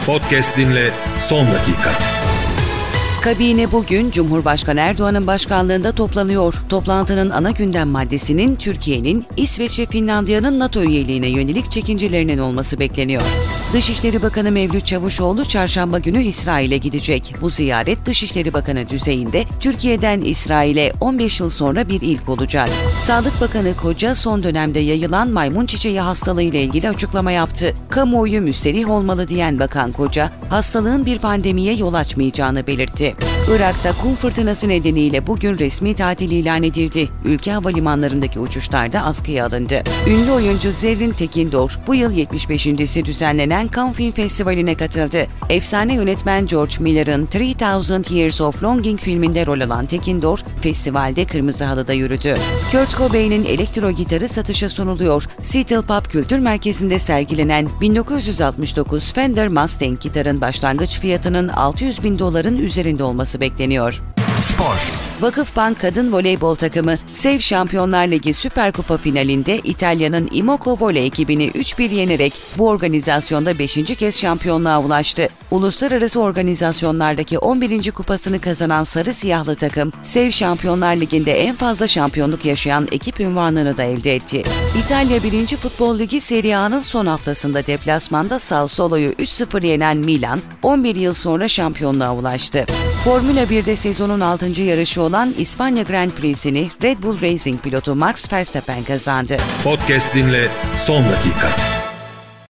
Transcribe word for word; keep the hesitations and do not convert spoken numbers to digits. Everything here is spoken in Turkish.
Podcast dinle son dakika. Kabine bugün Cumhurbaşkanı Erdoğan'ın başkanlığında toplanıyor. Toplantının ana gündem maddesinin Türkiye'nin, İsveç ve Finlandiya'nın NATO üyeliğine yönelik çekincelerinin olması bekleniyor. Dışişleri Bakanı Mevlüt Çavuşoğlu çarşamba günü İsrail'e gidecek. Bu ziyaret Dışişleri Bakanı düzeyinde Türkiye'den İsrail'e on beş yıl sonra bir ilk olacak. Sağlık Bakanı Koca son dönemde yayılan maymun çiçeği hastalığı ile ilgili açıklama yaptı. Kamuoyu müsterih olmalı diyen Bakan Koca, hastalığın bir pandemiye yol açmayacağını belirtti. Irak'ta kum fırtınası nedeniyle bugün resmi tatil ilan edildi. Ülke havalimanlarındaki uçuşlar da askıya alındı. Ünlü oyuncu Zerrin Tekindor, bu yıl yetmiş beşincisi düzenlenen Cannes Film Festivali'ne katıldı. Efsane yönetmen George Miller'ın three thousand Years of Longing filminde rol alan Tekindor, festivalde kırmızı halıda yürüdü. Kurt Cobain'in elektro gitarı satışa sunuluyor. Seattle Pub Kültür Merkezi'nde sergilenen bin dokuz yüz altmış dokuz Fender Mustang gitarın başlangıç fiyatının altı yüz bin doların üzerinde olması bekleniyor. Spor. Vakıfbank Kadın Voleybol takımı Sev Şampiyonlar Ligi Süper Kupa finalinde İtalya'nın Imoco Voley ekibini üç bir yenerek bu organizasyonda beşinci kez şampiyonluğa ulaştı. Uluslararası organizasyonlardaki on birinci kupasını kazanan sarı siyahlı takım, Sev Şampiyonlar Ligi'nde en fazla şampiyonluk yaşayan ekip unvanını da elde etti. İtalya birinci Futbol Ligi Serie A'nın son haftasında deplasmanda Sassuolo'yu üç sıfır yenen Milan, on bir yıl sonra şampiyonluğa ulaştı. Formula birde sezonun altıncı yarışı olan İspanya Grand Prix'sini Red Bull Racing pilotu Max Verstappen kazandı. Podcast dinle son dakika.